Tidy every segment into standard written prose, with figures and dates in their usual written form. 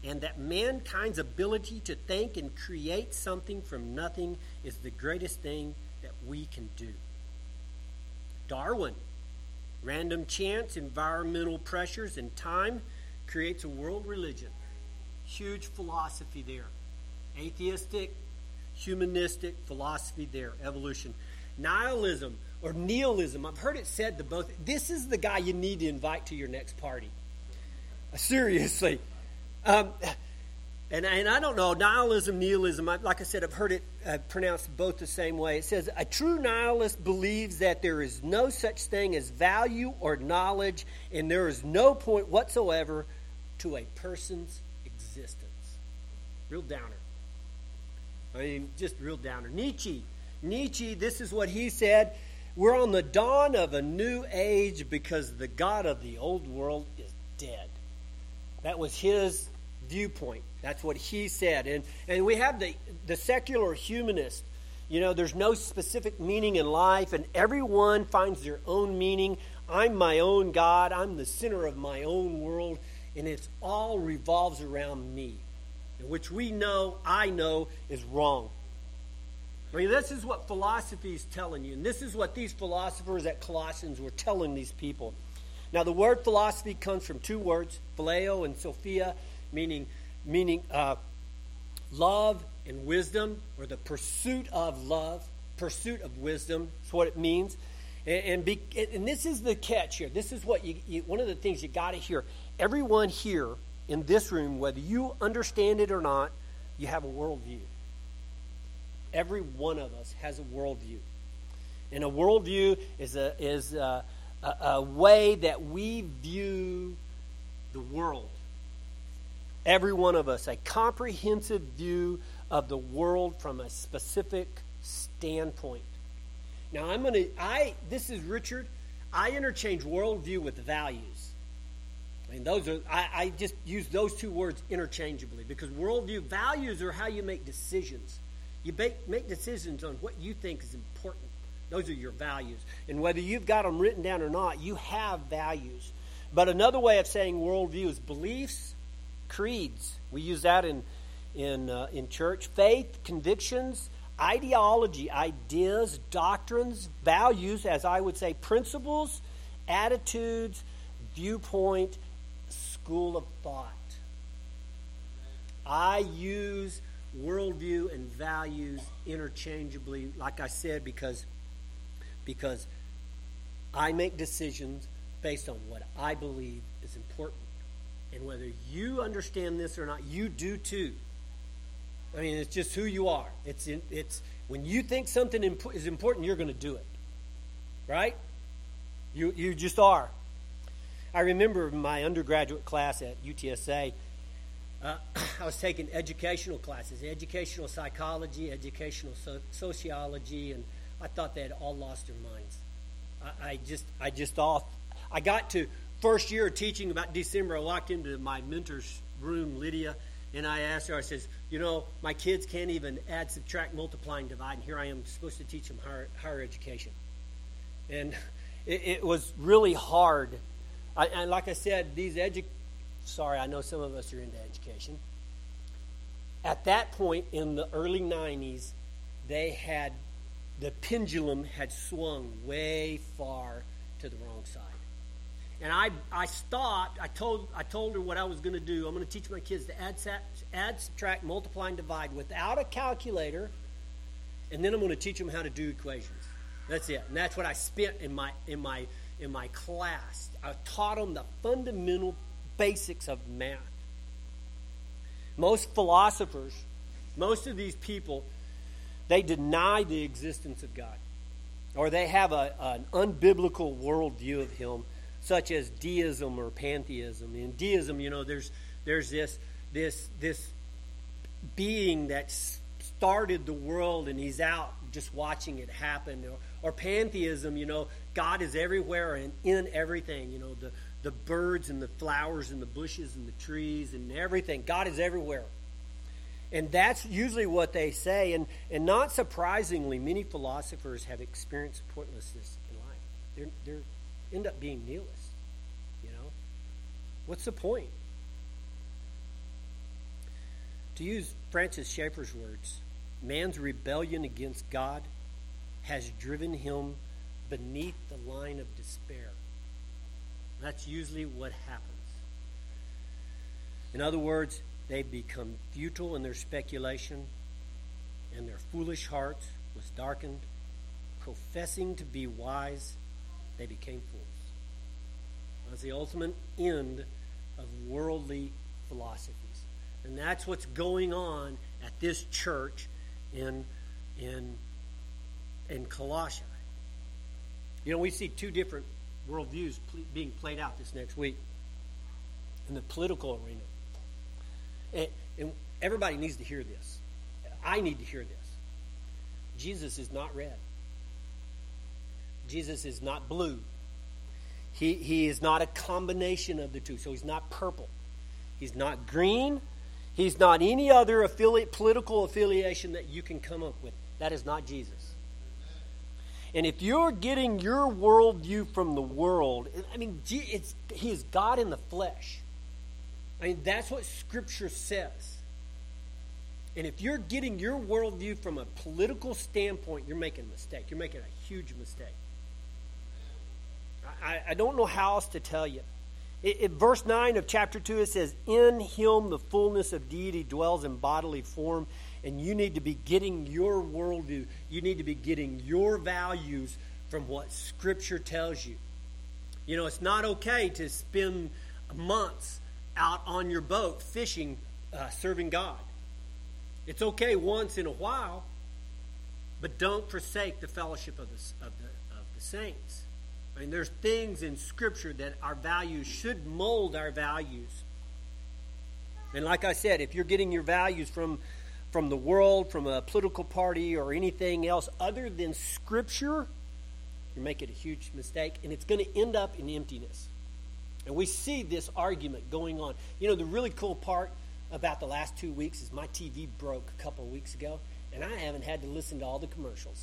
and that mankind's ability to think and create something from nothing is the greatest thing that we can do. Darwin, random chance, environmental pressures, and time creates a world religion. Huge philosophy there. Atheistic, humanistic philosophy there. Evolution. Nihilism or nihilism. I've heard it said to both. This is the guy you need to invite to your next party. Seriously. And I don't know, nihilism, like I said, I've heard it pronounced both the same way. It says, a true nihilist believes that there is no such thing as value or knowledge, and there is no point whatsoever to a person's existence. Real downer. I mean, just real downer. Nietzsche, this is what he said. We're on the dawn of a new age because the God of the old world is dead. That was his viewpoint. That's what he said. And we have the secular humanist. You know, there's no specific meaning in life, and everyone finds their own meaning. I'm my own God. I'm the center of my own world, and it's all revolves around me, which I know is wrong. I mean, this is what philosophy is telling you, and this is what these philosophers at Colossians were telling these people. Now, the word philosophy comes from two words, phileo and sophia, meaning love and wisdom, or the pursuit of love, pursuit of wisdom. That's what it means. And this is the catch here. This is what one of the things you got to hear. Everyone here in this room, whether you understand it or not, you have a worldview. Every one of us has a worldview. And a worldview is a way that we view the world. Every one of us, a comprehensive view of the world from a specific standpoint. Now, this is Richard. I interchange worldview with values. I mean, I just use those two words interchangeably because worldview, values are how you make decisions. You make decisions on what you think is important. Those are your values. And whether you've got them written down or not, you have values. But another way of saying worldview is beliefs, creeds. We use that in church. Faith, convictions, ideology, ideas, doctrines, values, as I would say, principles, attitudes, viewpoint, school of thought. I use worldview and values interchangeably, like I said, because I make decisions based on what I believe is important. And whether you understand this or not, you do too. I mean, it's just who you are. It's when you think something is important, you're going to do it. Right? You just are. I remember my undergraduate class at UTSA, I was taking educational classes, educational psychology, educational sociology, and I thought they had all lost their minds. I got to first year of teaching about December. I walked into my mentor's room, Lydia, and I asked her, I says, my kids can't even add, subtract, multiply, and divide, and here I am supposed to teach them higher education. And it was really hard. And like I said, I know some of us are into education. At that point in the early 90s, the pendulum had swung way far to the wrong side. And I stopped. I told her what I was going to do. I'm going to teach my kids to add, subtract, multiply, and divide without a calculator, and then I'm going to teach them how to do equations. That's it. And that's what I spent in my class. I taught them the fundamental basics of math. Most philosophers, most of these people, they deny the existence of God, or they have an unbiblical worldview of Him, such as deism or pantheism. In deism, there's this being that started the world and He's out just watching it happen. Or pantheism, God is everywhere and in everything. The birds and the flowers and the bushes and the trees and everything. God is everywhere. And that's usually what they say. And not surprisingly, many philosophers have experienced pointlessness in life. They end up being nihilists. What's the point? To use Francis Schaeffer's words, man's rebellion against God has driven him beneath the line of despair. That's usually what happens. In other words, they become futile in their speculation, and their foolish heart was darkened. Professing to be wise, they became fools. That's the ultimate end of worldly philosophies. And that's what's going on at this church in Colossae. You know, we see two different worldviews being played out this next week in the political arena. And everybody needs to hear this. I need to hear this. Jesus is not red. Jesus is not blue. He is not a combination of the two. So he's not purple. He's not green. He's not any other political affiliation that you can come up with. That is not Jesus. And if you're getting your worldview from the world, I mean, he is God in the flesh. I mean, that's what Scripture says. And if you're getting your worldview from a political standpoint, you're making a mistake. You're making a huge mistake. I don't know how else to tell you. In verse 9 of chapter 2, it says, in him the fullness of deity dwells in bodily form. And you need to be getting your worldview. You need to be getting your values from what Scripture tells you. You know, it's not okay to spend months out on your boat fishing, serving God. It's okay once in a while, but don't forsake the fellowship of the saints. I mean, there's things in Scripture that our values should mold our values. And like I said, if you're getting your values from the world, from a political party, or anything else other than Scripture, you're making a huge mistake, and it's going to end up in emptiness. And we see this argument going on. You know, the really cool part about the last 2 weeks is my TV broke a couple of weeks ago, and I haven't had to listen to all the commercials.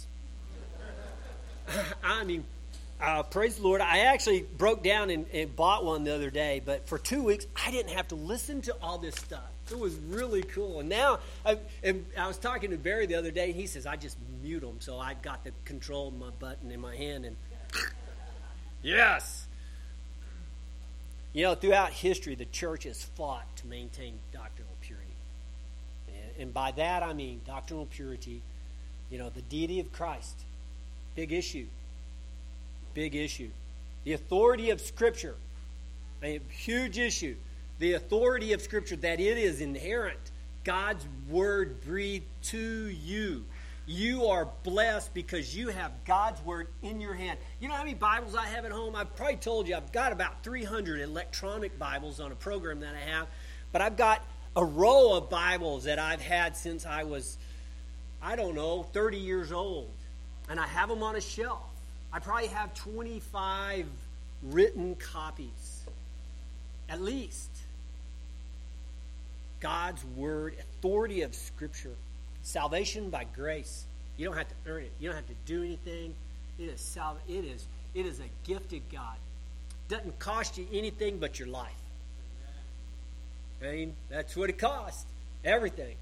I mean, praise the Lord. I actually broke down and bought one the other day, but for 2 weeks, I didn't have to listen to all this stuff. It was really cool. And now, I was talking to Barry the other day, and he says, I just mute them. So I got the control of my button in my hand, and yes! You know, throughout history, the church has fought to maintain doctrinal purity. And by that, I mean doctrinal purity, you know, the deity of Christ. Big issue. Big issue. The authority of Scripture. A huge issue. The authority of Scripture, that it is inherent. God's Word breathed to you. You are blessed because you have God's Word in your hand. You know how many Bibles I have at home? I've probably told you I've got about 300 electronic Bibles on a program that I have. But I've got a row of Bibles that I've had since I was, 30 years old. And I have them on a shelf. I probably have 25 written copies, at least. God's Word, authority of Scripture, salvation by grace. You don't have to earn it. You don't have to do anything. It is a gift of God. Doesn't cost you anything but your life. I mean, that's what it costs. Everything.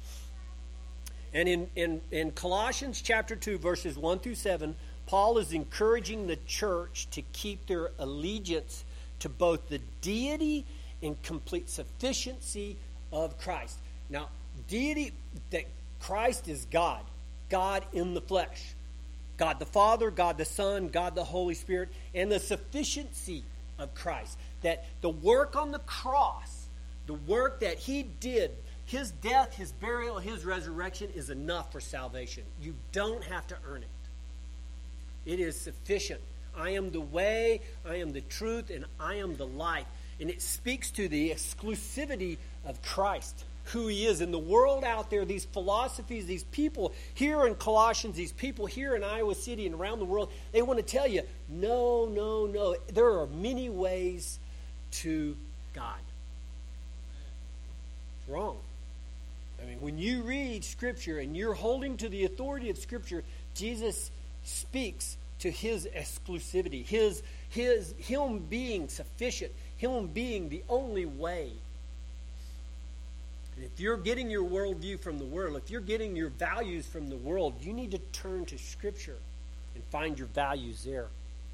And in Colossians chapter 2, verses 1 through 7, Paul is encouraging the church to keep their allegiance to both the deity and complete sufficiency of Christ. Now, deity, that Christ is God. God in the flesh. God the Father, God the Son, God the Holy Spirit, and the sufficiency of Christ. That the work on the cross, the work that He did, His death, His burial, His resurrection is enough for salvation. You don't have to earn it. It is sufficient. I am the way, I am the truth, and I am the life. And it speaks to the exclusivity of Christ, who He is. In the world out there, these philosophies, these people here in Colossians, these people here in Iowa City and around the world, they want to tell you, no, no, no. There are many ways to God. It's wrong. I mean, when you read Scripture and you're holding to the authority of Scripture, Jesus speaks to His exclusivity, Him being sufficient, Him being the only way. And if If you're getting your worldview from the world, if you're getting your values from the world, you need to turn to Scripture and find your values there.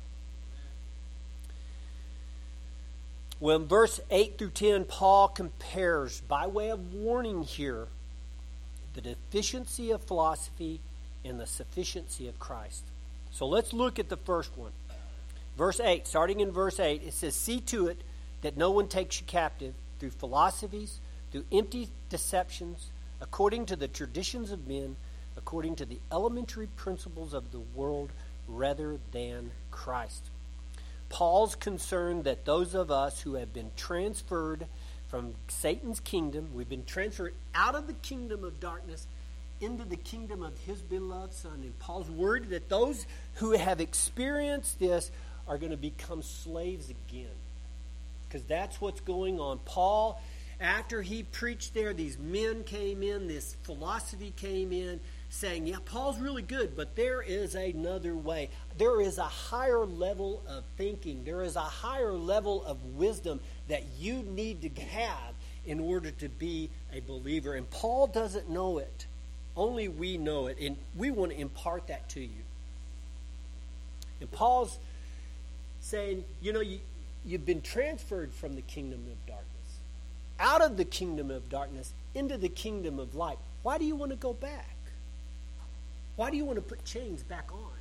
Well, in verse 8 through 10, Paul compares, by way of warning here, the deficiency of philosophy and the sufficiency of Christ. So let's look at the first one. Verse 8, starting in verse 8, it says, "See to it that no one takes you captive through philosophies, through empty deceptions, according to the traditions of men, according to the elementary principles of the world, rather than Christ." Paul's concerned that those of us who have been transferred from Satan's kingdom, we've been transferred out of the kingdom of darkness into the kingdom of his beloved Son. And Paul's worried that those who have experienced this are going to become slaves again. Because that's what's going on. Paul, after he preached there, these men came in, this philosophy came in, saying, yeah, Paul's really good, but there is another way. There is a higher level of thinking. There is a higher level of wisdom that you need to have in order to be a believer. And Paul doesn't know it. Only we know it. And we want to impart that to you. And Paul's saying, you've been transferred from the kingdom of darkness, out of the kingdom of darkness, into the kingdom of light. Why do you want to go back? Why do you want to put chains back on?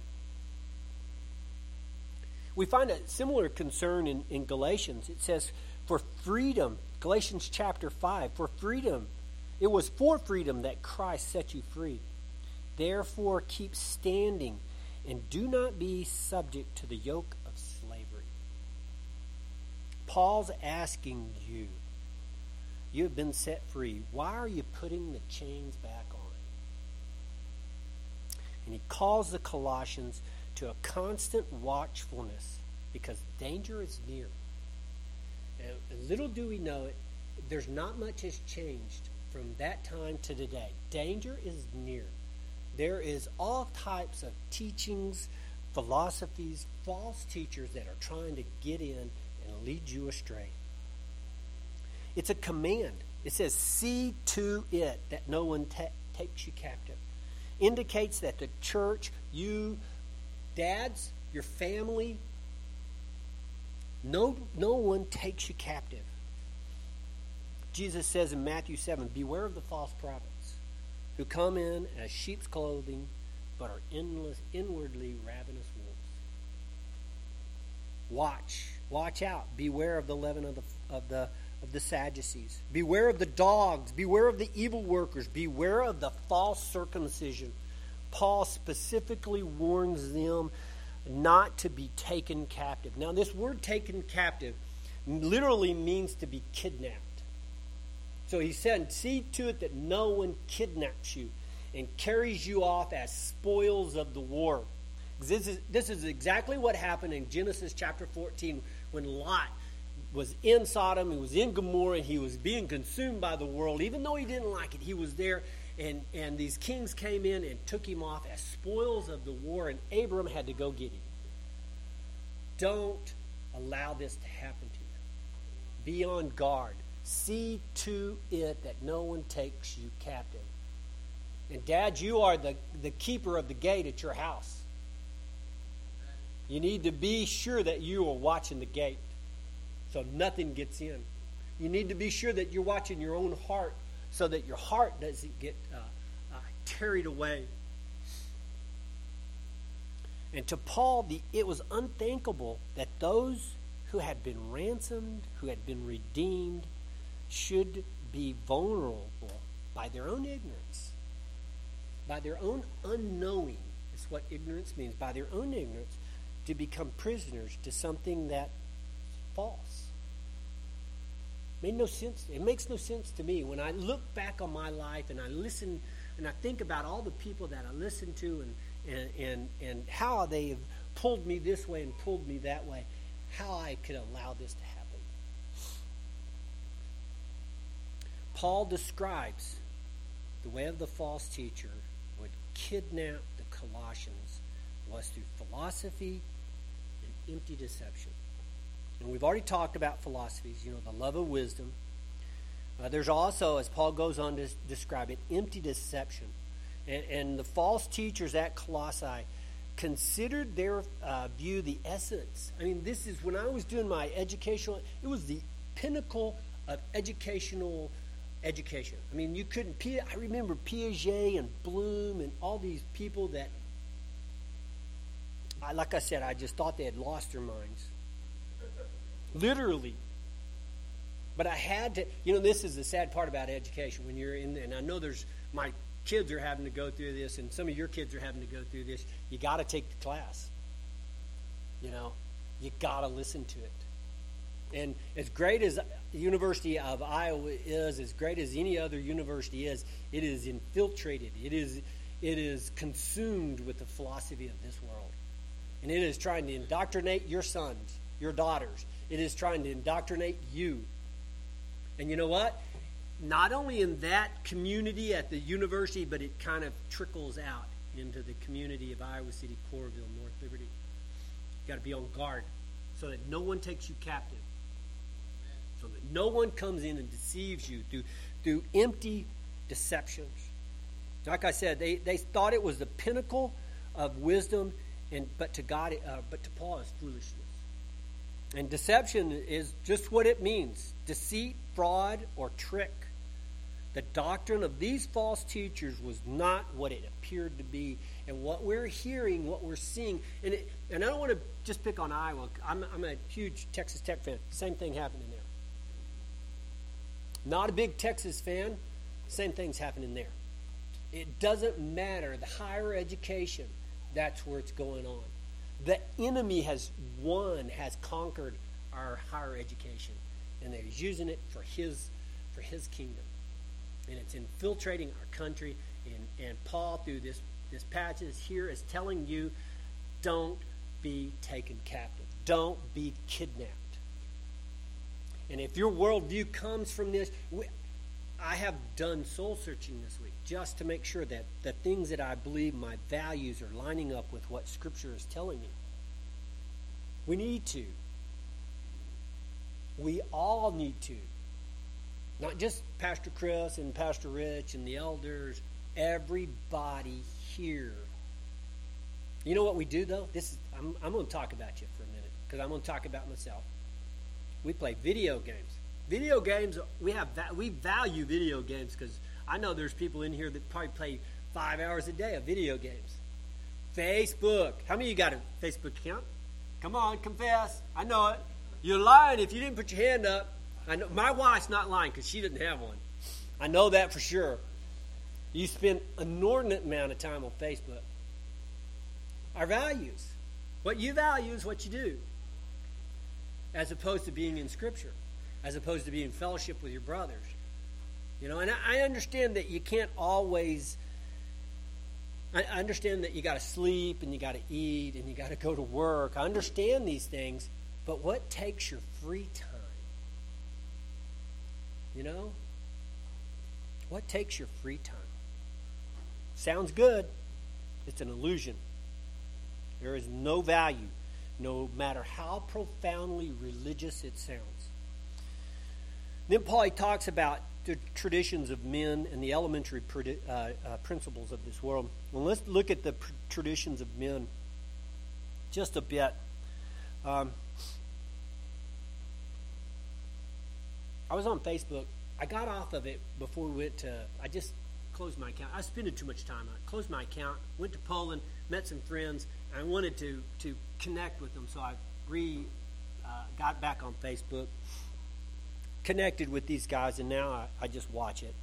We find a similar concern in Galatians. It says, for freedom, Galatians chapter 5, for freedom, it was for freedom that Christ set you free. Therefore, keep standing and do not be subject to the yoke of slavery. Paul's asking you, you have been set free. Why are you putting the chains back on? And he calls the Colossians to a constant watchfulness because danger is near. And little do we know it, there's not much has changed from that time to today. Danger is near. There is all types of teachings, philosophies, false teachers that are trying to get in and lead you astray. It's a command. It says, see to it that no one takes you captive. Indicates that the church, you, dads, your family, no one takes you captive. Jesus says in Matthew 7, beware of the false prophets who come in as sheep's clothing but are inwardly ravenous wolves. Watch out. Beware of the leaven of the Sadducees. Beware of the dogs. Beware of the evil workers. Beware of the false circumcision. Paul specifically warns them not to be taken captive. Now, this word taken captive literally means to be kidnapped. So he said, see to it that no one kidnaps you and carries you off as spoils of the war. This is exactly what happened in Genesis chapter 14 when Lot was in Sodom, he was in Gomorrah, he was being consumed by the world. Even though he didn't like it, he was there, and these kings came in and took him off as spoils of the war, and Abram had to go get him. Don't allow this to happen to you. Be on guard. See to it that no one takes you captive. And Dad, you are the keeper of the gate at your house. You need to be sure that you are watching the gate so nothing gets in. You need to be sure that you're watching your own heart so that your heart doesn't get carried away. And to Paul, it was unthinkable that those who had been ransomed, who had been redeemed, should be vulnerable by their own ignorance, by their own unknowing. Is what ignorance means. By their own ignorance, to become prisoners to something that's false. Made no sense. It makes no sense to me when I look back on my life and I listen and I think about all the people that I listen to and how they have pulled me this way and pulled me that way, how I could allow this to happen. Paul describes the way of the false teacher would kidnap the Colossians was through philosophy and empty deception. And we've already talked about philosophies, the love of wisdom, There's also, as Paul goes on to describe it, empty deception. And the false teachers at Colossae considered their view the essence. I mean, this is, when I was doing my educational, it was the pinnacle of education. I mean, you couldn't, I remember Piaget and Bloom and all these people that, like I said, I just thought they had lost their minds. Literally. But I had to, this is the sad part about education. When you're in, and I know my kids are having to go through this, and some of your kids are having to go through this. You got to take the class. You got to listen to it. And as great as the University of Iowa is, as great as any other university is, it is infiltrated. It is consumed with the philosophy of this world. And it is trying to indoctrinate your sons, your daughters. It is trying to indoctrinate you. And you know what? Not only in that community at the university, but it kind of trickles out into the community of Iowa City, Coralville, North Liberty. You've got to be on guard so that no one takes you captive. So that no one comes in and deceives you through empty deceptions. Like I said, they thought it was the pinnacle of wisdom, but to Paul it's foolishness. And deception is just what it means: deceit, fraud, or trick. The doctrine of these false teachers was not what it appeared to be. And what we're hearing, what we're seeing, and I don't want to just pick on Iowa. I'm a huge Texas Tech fan. Same thing happening there. Not a big Texas fan. Same thing's happening there. It doesn't matter. The higher education, that's where it's going on. The enemy has conquered our higher education, and he's using it for his kingdom. And it's infiltrating our country. And Paul, through this passage here, is telling you, don't be taken captive. Don't be kidnapped. And if your worldview comes from this, I have done soul searching this week just to make sure that the things that I believe, my values, are lining up with what Scripture is telling me. We need to. We all need to. Not just Pastor Chris and Pastor Rich and the elders. Everybody here. You know what we do, though? I'm going to talk about you for a minute, because I'm going to talk about myself. We play video games. Video games, we value video games, because I know there's people in here that probably play 5 hours a day of video games. Facebook. How many of you got a Facebook account? Come on, confess. I know it. You're lying if you didn't put your hand up. I know my wife's not lying because she didn't have one. I know that for sure. You spend an inordinate amount of time on Facebook. Our values. What you value is what you do, as opposed to being in Scripture, as opposed to being in fellowship with your brothers. And I understand that you can't always. I understand that you got to sleep and you got to eat and you got to go to work. I understand these things, but what takes your free time? What takes your free time? Sounds good. It's an illusion. There is no value, no matter how profoundly religious it sounds. Then Paul talks about the traditions of men and the elementary principles of this world. Well, let's look at the traditions of men just a bit. I was on Facebook. I got off of it before we went to. I just closed my account. I was spending too much time on it. Closed my account. Went to Poland. Met some friends. And I wanted to connect with them, so I got back on Facebook. Connected with these guys, and now I just watch it.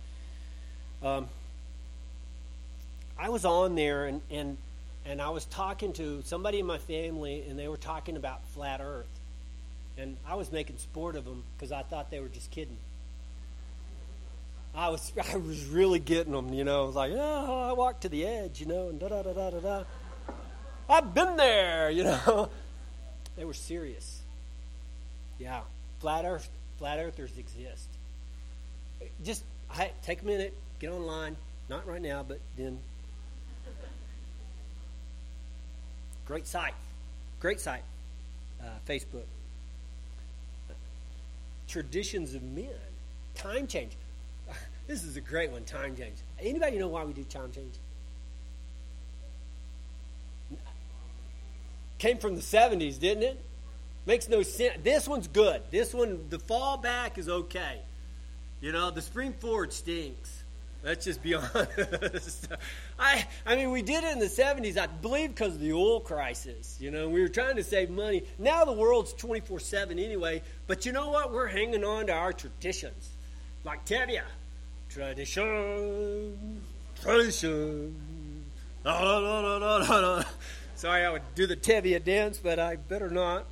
I was on there, and I was talking to somebody in my family, and they were talking about flat Earth. And I was making sport of them because I thought they were just kidding. I was really getting them, like, I walked to the edge, and da-da-da-da-da-da. I've been there, They were serious. Yeah, flat earthers exist. Just take a minute, get online. Not right now, but then. Great site. Facebook. Traditions of men. Time change. This is a great one, time change. Anybody know why we do time change? Came from the 70s, didn't it? Makes no sense. This one's good. This one, the fall back is okay. You know, the spring forward stinks. Let's just be honest. I mean, we did it in the 70s, I believe, because of the oil crisis. You know, we were trying to save money. Now the world's 24/7 anyway. But you know what? We're hanging on to our traditions. Like Tevye. Tradition. Sorry, I would do the Tevye dance, but I better not.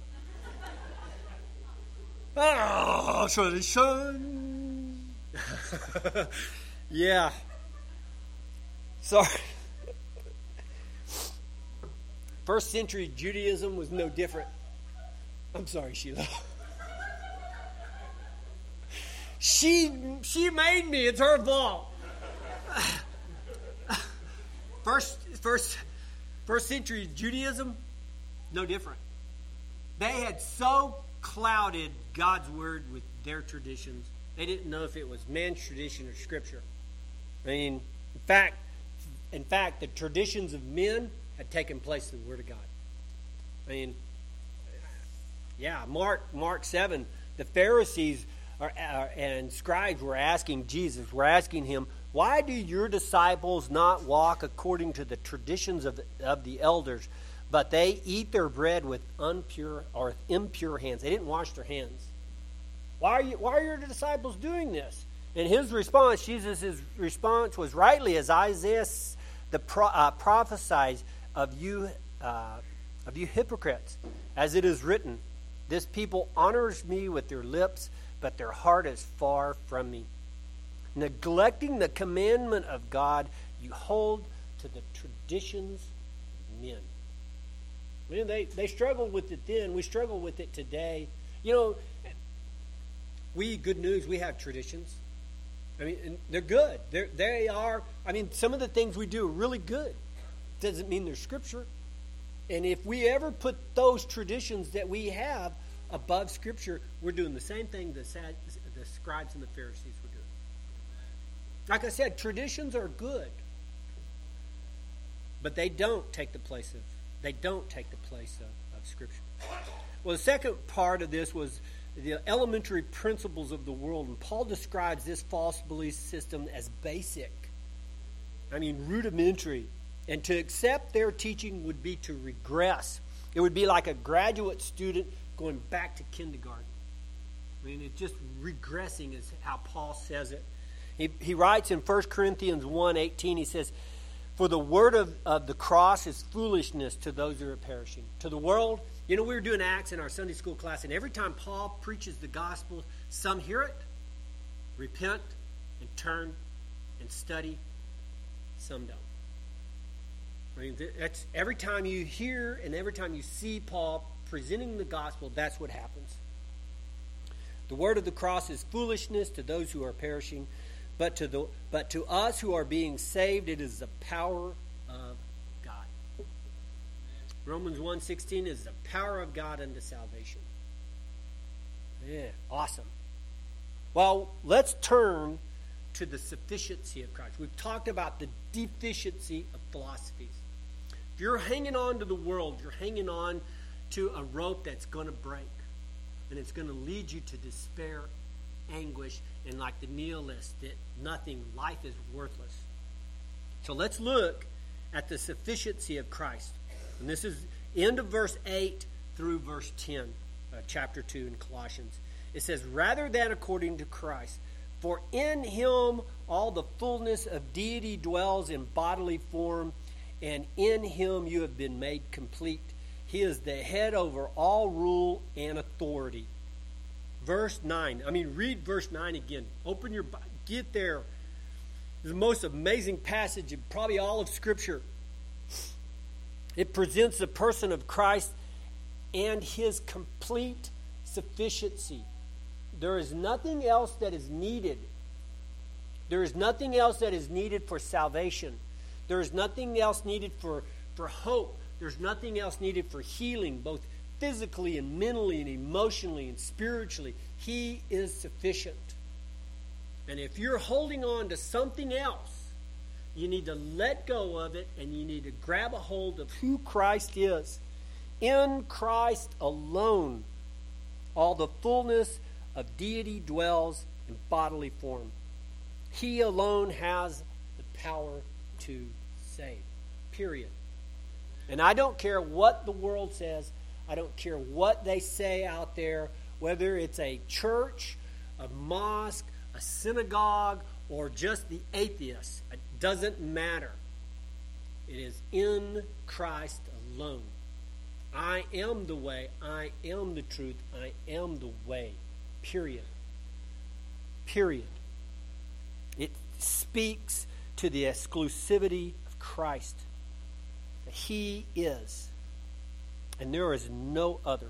Tradition. Yeah. Sorry. First century Judaism was no different. I'm sorry, Sheila. She made me. It's her fault. First century Judaism, no different. They had so clouded God's word with their traditions, they didn't know if it was man's tradition or scripture. I mean, in fact, the traditions of men had taken place in the Word of God. I mean, yeah, Mark 7, the Pharisees and scribes were asking Jesus, were asking him, why do your disciples not walk according to the traditions of the elders, but they eat their bread with impure hands? They didn't wash their hands. Why are your disciples doing this? And his response, Jesus' response was rightly as Isaiah prophesied of you hypocrites, as it is written, this people honors me with their lips, but their heart is far from me. Neglecting the commandment of God, you hold to the traditions of men. I mean, they struggled with it then. We struggle with it today. You know, good news, we have traditions. I mean, and they're good. They are. I mean, some of the things we do are really good. Doesn't mean they're scripture. And if we ever put those traditions that we have above scripture, we're doing the same thing the scribes and the Pharisees were doing. Like I said, traditions are good, but they don't take the place of scripture. Well, the second part of this was the elementary principles of the world. And Paul describes this false belief system as basic. I mean, rudimentary. And to accept their teaching would be to regress. It would be like a graduate student going back to kindergarten. I mean, it's just regressing is how Paul says it. He writes in 1 Corinthians 1:18, he says, for the word of the cross is foolishness to those who are perishing. To the world, you know, we were doing Acts in our Sunday school class, and every time Paul preaches the gospel, some hear it, repent, and turn, and study. Some don't. I mean, that's every time you hear and every time you see Paul presenting the gospel, that's what happens. The word of the cross is foolishness to those who are perishing, but to us who are being saved, it is the power of God. Romans 1:16 is the power of God unto salvation. Yeah, awesome. Well, let's turn to the sufficiency of Christ. We've talked about the deficiency of philosophies. If you're hanging on to the world, you're hanging on to a rope that's going to break. And it's going to lead you to despair, anguish, and like the nihilist, that life is worthless. So let's look at the sufficiency of Christ. And this is end of verse 8 through verse 10, chapter 2 in Colossians. It says, rather than according to Christ, for in him all the fullness of deity dwells in bodily form, and in him you have been made complete. He is the head over all rule and authority. Verse 9. Read verse 9 again. Open your Bible. Get there. It's the most amazing passage in probably all of Scripture. It presents the person of Christ and his complete sufficiency. There is nothing else that is needed. There is nothing else that is needed for salvation. There is nothing else needed for hope. There's nothing else needed for healing, both physically and mentally and emotionally and spiritually. He is sufficient. And if you're holding on to something else, you need to let go of it, and you need to grab a hold of who Christ is. In Christ alone, all the fullness of deity dwells in bodily form. He alone has the power to save. Period. And I don't care what the world says. I don't care what they say out there, whether it's a church, a mosque, a synagogue, or just the atheists. It doesn't matter. It is in Christ alone. I am the way. I am the truth. I am the way. Period. Period. It speaks to the exclusivity of Christ. He is. And there is no other.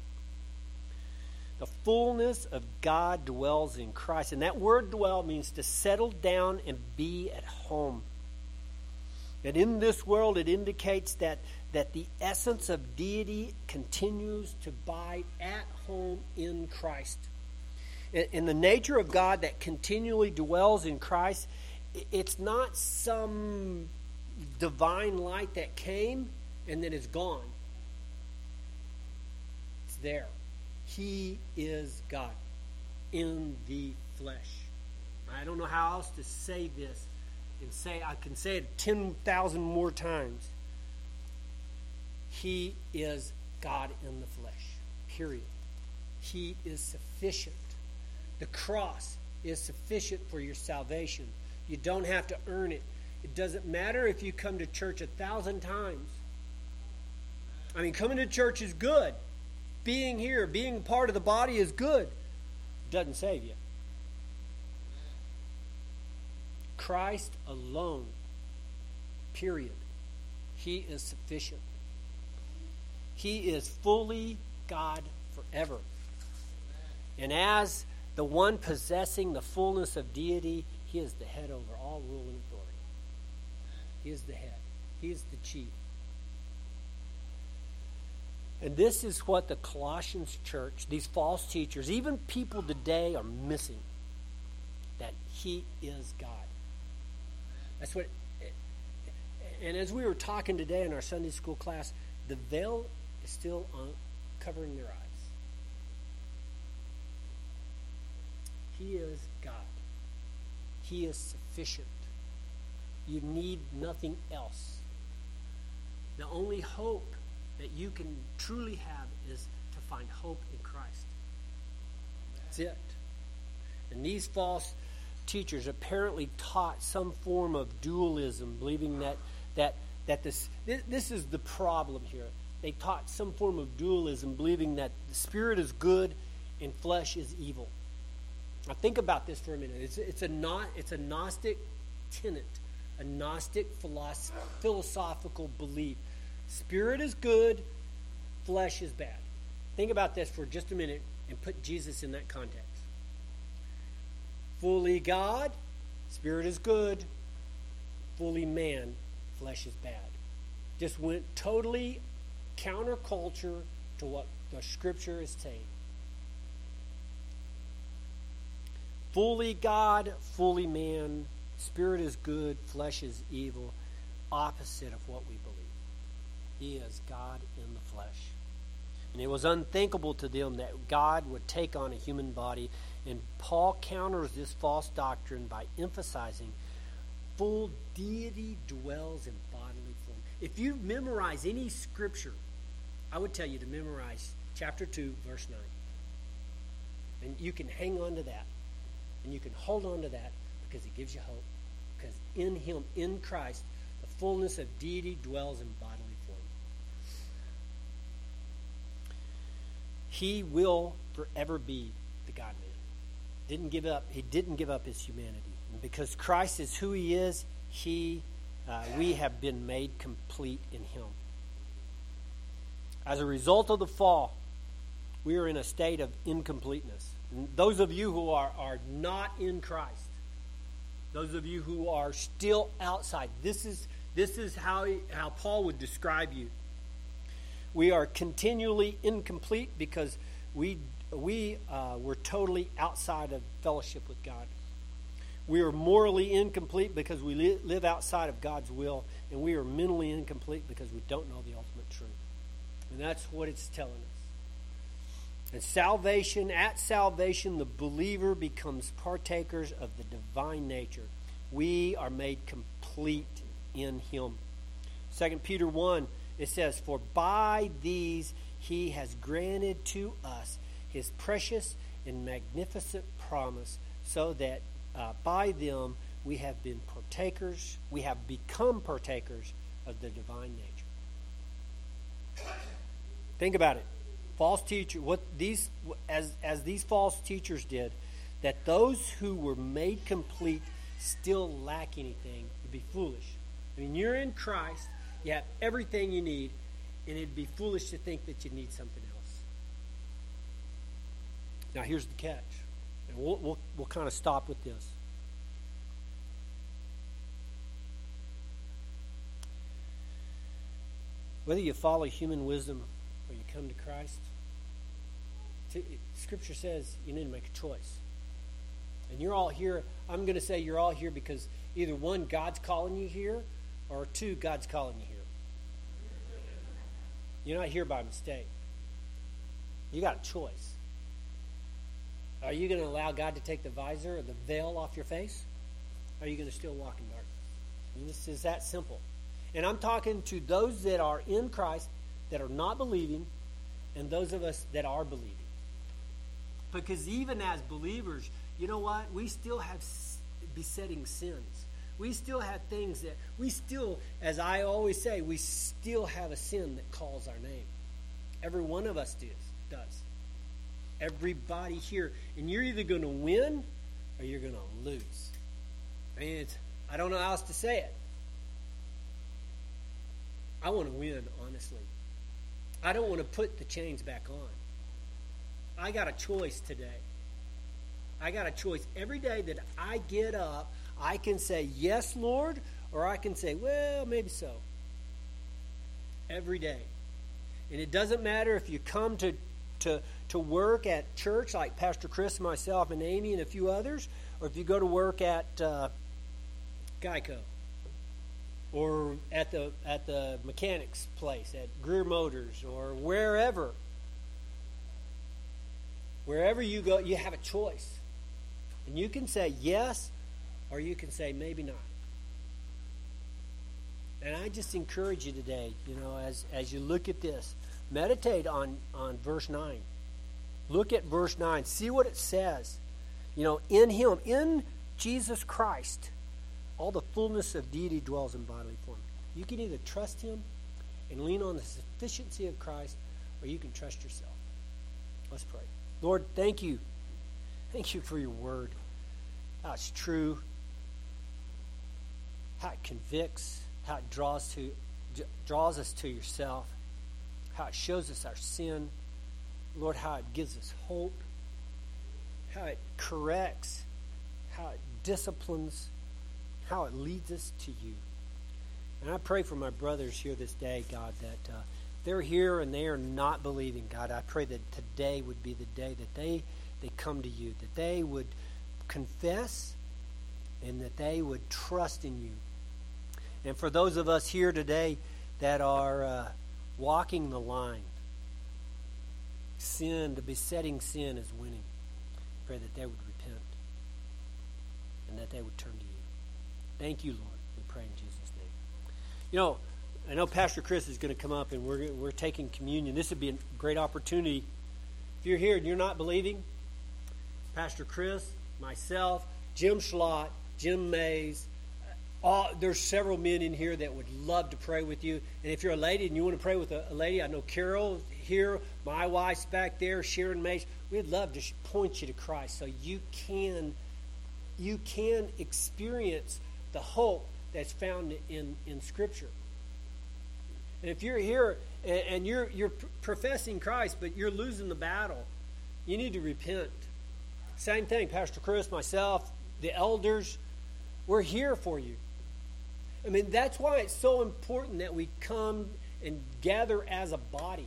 The fullness of God dwells in Christ. And that word dwell means to settle down and be at home. And in this world, it indicates that the essence of deity continues to bide at home in Christ. In the nature of God that continually dwells in Christ, it's not some divine light that came and then is gone. It's there. He is God in the flesh. I don't know how else to say this. I can say it 10,000 more times. He is God in the flesh. Period. He is sufficient. The cross is sufficient for your salvation. You don't have to earn it. It doesn't matter if you come to church 1,000 times. I mean, coming to church is good. Being here, being part of the body is good. It doesn't save you. Christ alone. Period. He is sufficient. He is fully God forever. And as the one possessing the fullness of deity, He is the head over all rule and authority. He is the head. He is the chief. And this is what the Colossians church, these false teachers, even people today are missing. That He is God. That's what, and as we were talking today in our Sunday school class, the veil is still covering their eyes. He is God. He is sufficient. You need nothing else. The only hope that you can truly have is to find hope in Christ. That's it. And these false teachers apparently taught some form of dualism, believing that this is the problem here. They taught some form of dualism, believing that the spirit is good and flesh is evil. Now think about this for a minute. It's a Gnostic tenet, a Gnostic philosophical belief. Spirit is good, flesh is bad. Think about this for just a minute and put Jesus in that context. Fully God, spirit is good. Fully man, flesh is bad. Just went totally counterculture to what the Scripture is saying. Fully God, fully man, spirit is good, flesh is evil. Opposite of what we believe. He is God in the flesh. And it was unthinkable to them that God would take on a human body. And Paul counters this false doctrine by emphasizing full deity dwells in bodily form. If you memorize any scripture, I would tell you to memorize chapter 2, verse 9. And you can hang on to that. And you can hold on to that because it gives you hope. Because in Him, in Christ, the fullness of deity dwells in bodily form. He will forever be the God-man. Didn't give up. He didn't give up His humanity. And because Christ is who He is, we have been made complete in Him. As a result of the fall, we are in a state of incompleteness. And those of you who are not in Christ, those of you who are still outside, this is how Paul would describe you. We are continually incomplete because we were totally outside of fellowship with God. We are morally incomplete because we live outside of God's will, and we are mentally incomplete because we don't know the ultimate truth. And that's what it's telling us. And at salvation, the believer becomes partakers of the divine nature. We are made complete in Him. 2 Peter 1, it says, "For by these He has granted to us His precious and magnificent promise, so that by them we have become partakers of the divine nature." Think about it. False teacher, as these false teachers did, that those who were made complete still lack anything would be foolish. I mean, you're in Christ, you have everything you need, and it'd be foolish to think that you need something else. Now, here's the catch, and we'll kind of stop with this. Whether you follow human wisdom or you come to Christ, Scripture says you need to make a choice. And you're all here, I'm going to say you're all here because either one, God's calling you here, or two, God's calling you here. You're not here by mistake. You got a choice. Are you going to allow God to take the visor or the veil off your face? Or are you going to still walk in darkness? And this is that simple. And I'm talking to those that are in Christ, that are not believing, and those of us that are believing. Because even as believers, you know what? We still have besetting sins. We still have things that we still, as I always say, we still have a sin that calls our name. Every one of us does. Everybody here. And you're either going to win or you're going to lose. I don't know how else to say it. I want to win, honestly. I don't want to put the chains back on. I got a choice today. I got a choice. Every day that I get up, I can say, "Yes, Lord," or I can say, "Well, maybe so." Every day. And it doesn't matter if you come to work at church like Pastor Chris, myself, and Amy, and a few others, or if you go to work at Geico, or at the mechanics place, at Greer Motors, or wherever. Wherever you go, you have a choice. And you can say yes, or you can say maybe not. And I just encourage you today, as you look at this, meditate on verse 9. Look at verse 9. See what it says. In Him, in Jesus Christ, all the fullness of deity dwells in bodily form. You can either trust Him and lean on the sufficiency of Christ, or you can trust yourself. Let's pray. Lord, thank you. Thank you for your word. How it's true. How it convicts. How it draws us to yourself. How it shows us our sin. Lord, how it gives us hope. How it corrects. How it disciplines. How it leads us to you. And I pray for my brothers here this day, God, that they're here and they are not believing. God, I pray that today would be the day that they come to you, that they would confess and that they would trust in you. And for those of us here today that are walking the line, the besetting sin is winning. Pray that they would repent and that they would turn to you. Thank you, Lord. We pray in Jesus' name. I know Pastor Chris is going to come up and we're taking communion. This would be a great opportunity. If you're here and you're not believing, Pastor Chris, myself, Jim Schlott, Jim Mays, there's several men in here that would love to pray with you. And if you're a lady and you want to pray with a lady, I know Carol here, my wife's back there, Sharon Mays. We'd love to point you to Christ so you can experience the hope that's found in Scripture. And if you're here and you're professing Christ, but you're losing the battle, you need to repent. Same thing, Pastor Chris, myself, the elders, we're here for you. I mean, that's why it's so important that we come and gather as a body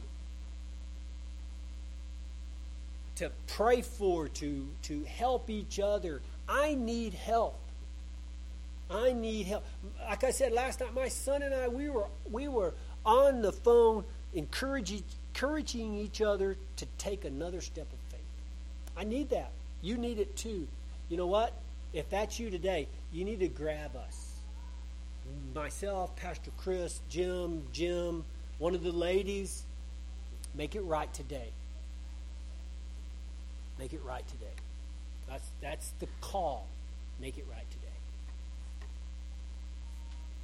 to pray for, to help each other. I need help. I need help. Like I said last night, my son and I, we were on the phone encouraging each other to take another step of faith. I need that. You need it too. You know what? If that's you today, you need to grab us. Myself, Pastor Chris, Jim, one of the ladies. Make it right today. Make it right today. That's the call. Make it right today.